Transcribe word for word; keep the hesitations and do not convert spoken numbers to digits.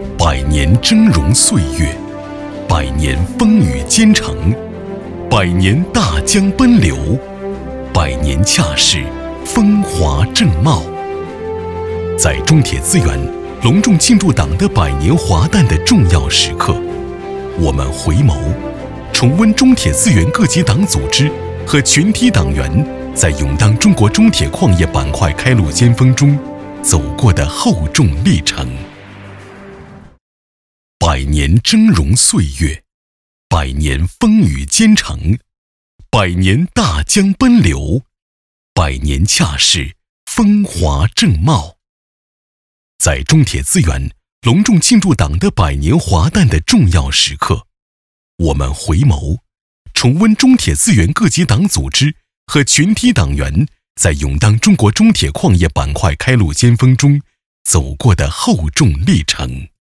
百年峥嵘岁月，百年风雨兼程，百年大江奔流，百年恰是风华正茂。在中铁资源隆重庆祝党的百年华诞的重要时刻，我们回眸，重温中铁资源各级党组织和群体党员在勇当中国中铁矿业板块开路尖峰中走过的厚重历程。百年峥嵘岁月，百年风雨兼程，百年大江奔流，百年恰是风华正茂。在中铁资源隆重庆祝党的百年华诞的重要时刻，我们回眸，重温中铁资源各级党组织和群体党员在勇当中国中铁矿业板块开路尖峰中走过的厚重历程。